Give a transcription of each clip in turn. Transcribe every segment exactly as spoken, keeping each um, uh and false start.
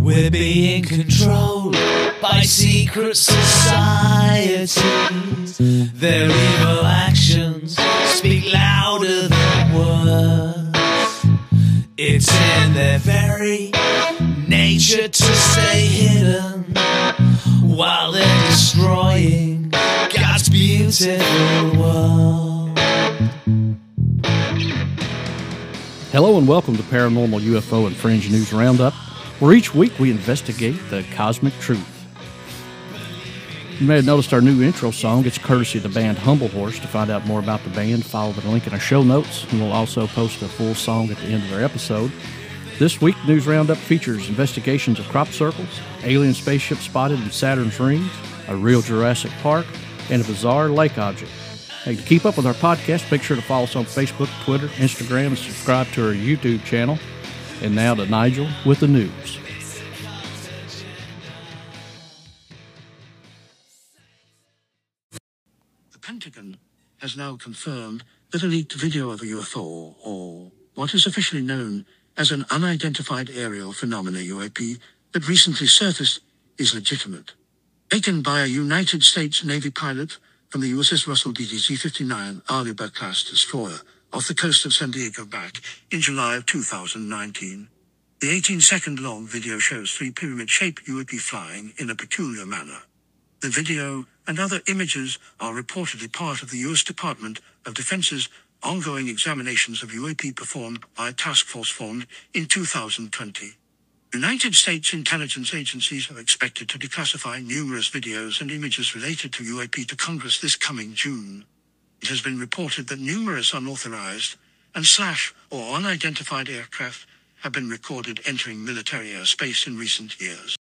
We're being controlled by secret societies. Their evil actions speak louder than words. It's in their very nature to stay hidden while they're destroying God's beautiful world. Hello and welcome to Paranormal U F O and Fringe News Roundup, where each week we investigate the cosmic truth. You may have noticed our new intro song. It's courtesy of the band Humble Horse. To find out more about the band, follow the link in our show notes, and we'll also post a full song at the end of our episode. This week, News Roundup features investigations of crop circles, alien spaceship spotted in Saturn's rings, a real Jurassic Park, and a bizarre lake object. Hey, to keep up with our podcast, make sure to follow us on Facebook, Twitter, Instagram, and subscribe to our YouTube channel. And now to Nigel with the news. The Pentagon has now confirmed that a leaked video of a U F O, or what is officially known as an unidentified aerial phenomena U A P, that recently surfaced is legitimate. Taken by a United States Navy pilot from the U S S Russell D D Z fifty-nine Arleigh-class destroyer off the coast of San Diego back in July of two thousand nineteen. The eighteen-second long video shows three pyramid-shaped U A P flying in a peculiar manner. The video and other images are reportedly part of the U S Department of Defense's ongoing examinations of U A P performed by a task force formed in two thousand twenty. United States intelligence agencies are expected to declassify numerous videos and images related to U A P to Congress this coming June. It has been reported that numerous unauthorized and slash or unidentified aircraft have been recorded entering military airspace in recent years.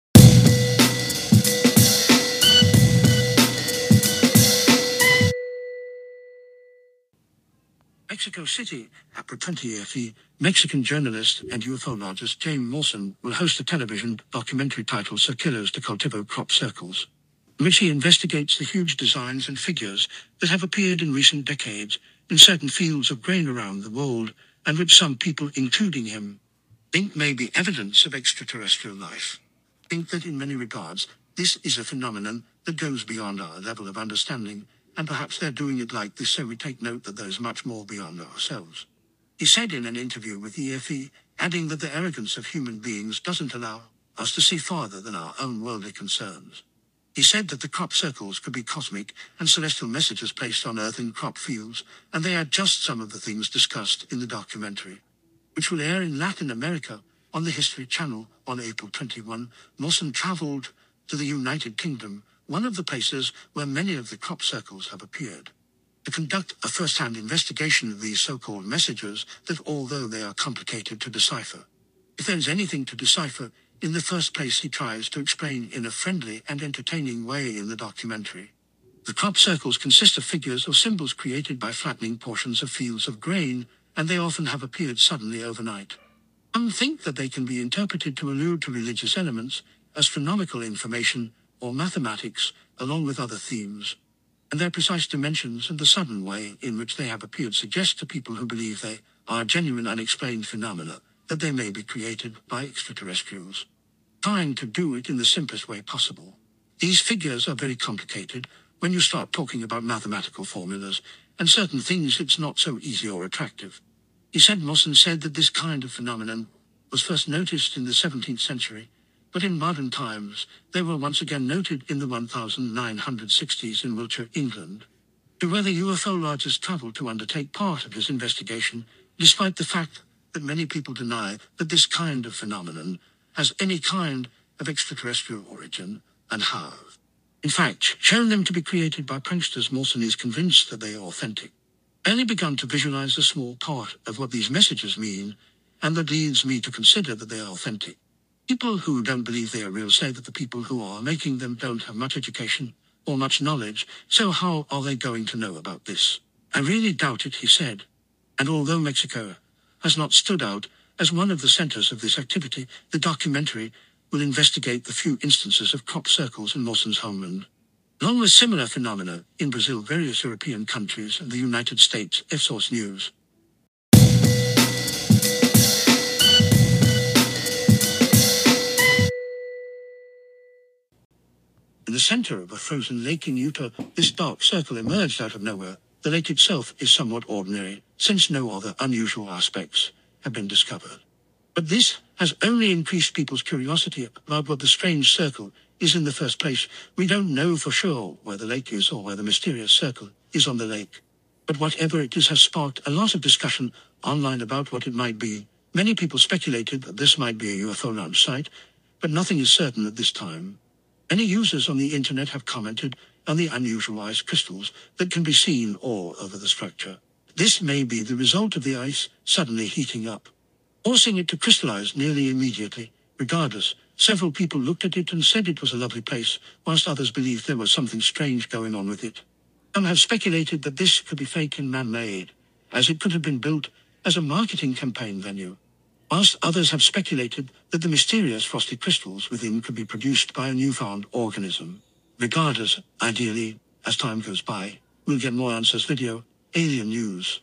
Mexico City, April twentieth, Mexican journalist and ufologist James Mawson will host a television documentary titled Circulos de Cultivo Crop Circles, in which he investigates the huge designs and figures that have appeared in recent decades in certain fields of grain around the world, and which some people, including him, think may be evidence of extraterrestrial life. Think that in many regards, this is a phenomenon that goes beyond our level of understanding, and perhaps they're doing it like this so we take note that there's much more beyond ourselves. He said in an interview with E F E, adding that the arrogance of human beings doesn't allow us to see farther than our own worldly concerns. He said that the crop circles could be cosmic and celestial messages placed on Earth in crop fields, and they are just some of the things discussed in the documentary, which will air in Latin America on the History Channel on April twenty-first. Mawson traveled to the United Kingdom, one of the places where many of the crop circles have appeared, to conduct a first-hand investigation of these so-called messages that, although they are complicated to decipher, if there is anything to decipher, in the first place he tries to explain in a friendly and entertaining way in the documentary. The crop circles consist of figures or symbols created by flattening portions of fields of grain, and they often have appeared suddenly overnight. Some think that they can be interpreted to allude to religious elements, astronomical information, or mathematics, along with other themes. And their precise dimensions and the sudden way in which they have appeared suggest to people who believe they are genuine unexplained phenomena that they may be created by extraterrestrials, trying to do it in the simplest way possible. These figures are very complicated. When you start talking about mathematical formulas and certain things, it's not so easy or attractive. He said Mawson said that this kind of phenomenon was first noticed in the seventeenth century, but in modern times, they were once again noted in the nineteen sixties in Wiltshire, England, to where the ufologist traveled to undertake part of his investigation, despite the fact that many people deny that this kind of phenomenon has any kind of extraterrestrial origin, and have, in fact, shown them to be created by pranksters. Mawson is convinced that they are authentic. I only begun to visualize a small part of what these messages mean, and that leads me to consider that they are authentic. People who don't believe they are real say that the people who are making them don't have much education or much knowledge, so how are they going to know about this? I really doubt it, he said. And although Mexico has not stood out as one of the centers of this activity, the documentary will investigate the few instances of crop circles in Mawson's homeland, along with similar phenomena in Brazil, various European countries, and the United States. F-Source News. In the center of a frozen lake in Utah, this dark circle emerged out of nowhere. The lake itself is somewhat ordinary, since no other unusual aspects have been discovered. But this has only increased people's curiosity about what the strange circle is in the first place. We don't know for sure where the lake is or where the mysterious circle is on the lake. But whatever it is has sparked a lot of discussion online about what it might be. Many people speculated that this might be a U F O launch site, but nothing is certain at this time. Many users on the internet have commented on the unusual ice crystals that can be seen all over the structure. This may be the result of the ice suddenly heating up, forcing it to crystallize nearly immediately. Regardless, several people looked at it and said it was a lovely place, whilst others believed there was something strange going on with it. Some have speculated that this could be fake and man-made, as it could have been built as a marketing campaign venue, whilst others have speculated that the mysterious frosty crystals within could be produced by a newfound organism. Regardless, ideally, as time goes by, we'll get more answers. Video, Alien News.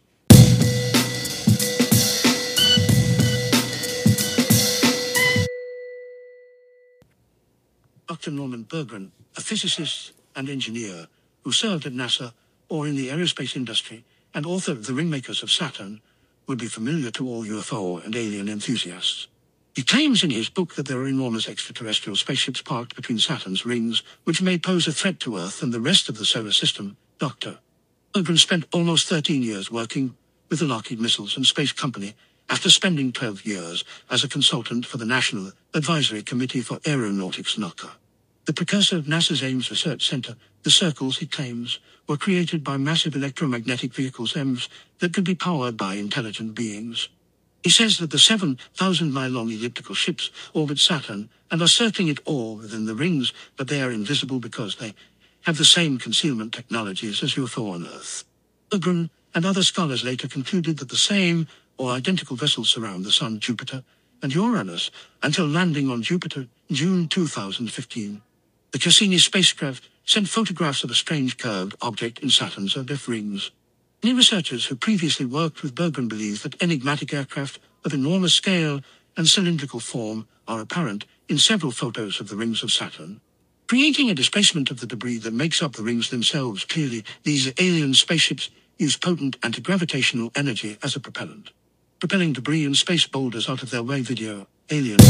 Doctor Norman Berggren, a physicist and engineer who served at NASA or in the aerospace industry and author of The Ringmakers of Saturn, would be familiar to all U F O and alien enthusiasts. He claims in his book that there are enormous extraterrestrial spaceships parked between Saturn's rings, which may pose a threat to Earth and the rest of the solar system. Doctor Berggren spent almost thirteen years working with the Lockheed Missiles and Space Company after spending twelve years as a consultant for the National Advisory Committee for Aeronautics NOCA. The precursor of NASA's Ames Research Center, the circles, he claims, were created by massive electromagnetic vehicles E M Vs that could be powered by intelligent beings. He says that the seven thousand mile long elliptical ships orbit Saturn and are circling it all within the rings, but they are invisible because they have the same concealment technologies as U F O on Earth. Berggren and other scholars later concluded that the same or identical vessels surround the Sun, Jupiter, and Uranus until landing on Jupiter in June two thousand fifteen. The Cassini spacecraft sent photographs of a strange curved object in Saturn's Earth rings. Many researchers who previously worked with Berggren believe that enigmatic aircraft of enormous scale and cylindrical form are apparent in several photos of the rings of Saturn, creating a displacement of the debris that makes up the rings themselves. Clearly, these alien spaceships use potent anti-gravitational energy as a propellant, propelling debris and space boulders out of their way. Video, Alien.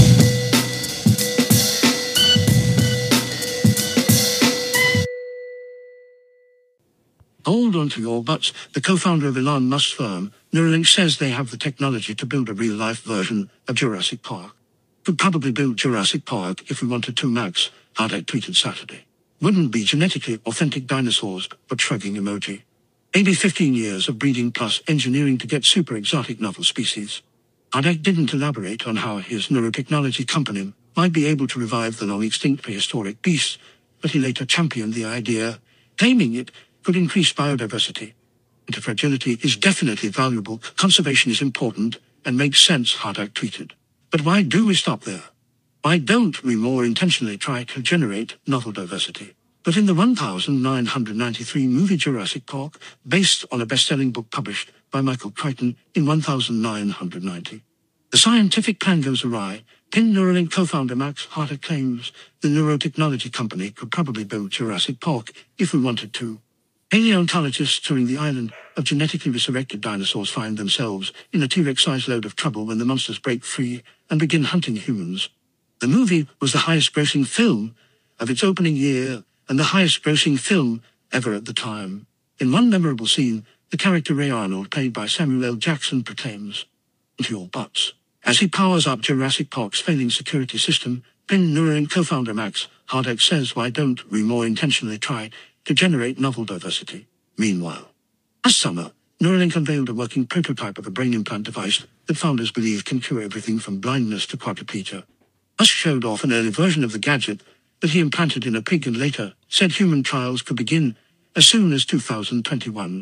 Hold on to your butts. The co-founder of Elon Musk's firm, Neuralink, says they have the technology to build a real-life version of Jurassic Park. Could probably build Jurassic Park if we wanted to, Max Hardegg tweeted Saturday. Wouldn't be genetically authentic dinosaurs, but shrugging emoji. Maybe fifteen years of breeding plus engineering to get super exotic novel species. Hardegg didn't elaborate on how his neurotechnology company might be able to revive the long-extinct prehistoric beasts, but he later championed the idea, claiming it could increase biodiversity. Antifragility is definitely valuable, conservation is important, and makes sense, Hardegg tweeted. But why do we stop there? Why don't we more intentionally try to generate novel diversity? But in the nineteen ninety-three movie Jurassic Park, based on a best-selling book published by Michael Crichton in nineteen ninety, the scientific plan goes awry. Pin Neuralink co-founder Max Hardegg claims the neurotechnology company could probably build Jurassic Park if we wanted to. Paleontologists touring the island of genetically resurrected dinosaurs find themselves in a T-Rex-sized load of trouble when the monsters break free and begin hunting humans. The movie was the highest-grossing film of its opening year and the highest-grossing film ever at the time. In one memorable scene, the character Ray Arnold, played by Samuel L. Jackson, proclaims, "To your butts," as he powers up Jurassic Park's failing security system. Pin Neuralink co-founder Max Hardegg says, why don't we more intentionally try to generate novel diversity? Meanwhile, last summer, Neuralink unveiled a working prototype of a brain implant device that founders believe can cure everything from blindness to quadriplegia. Musk showed off an early version of the gadget that he implanted in a pig and later said human trials could begin as soon as two thousand twenty-one.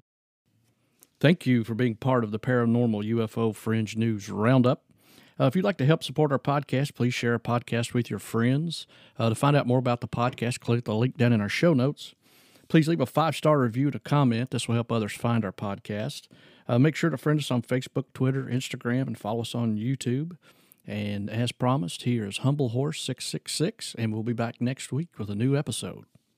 Thank you for being part of the Paranormal U F O Fringe News Roundup. Uh, if you'd like to help support our podcast, please share our podcast with your friends. Uh, to find out more about the podcast, click the link down in our show notes. Please leave a five-star review to comment. This will help others find our podcast. Uh, make sure to friend us on Facebook, Twitter, Instagram, and follow us on YouTube. And as promised, here is Humble Horse six six six, and we'll be back next week with a new episode.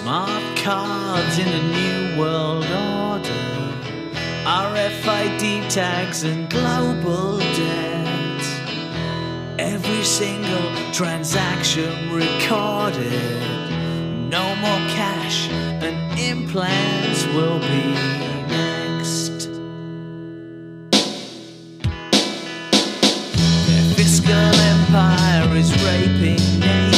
Smart cards in a new world order, R F I D tags and global debt. Every single transaction recorded. No more cash and implants will be next. Their fiscal empire is raping nations.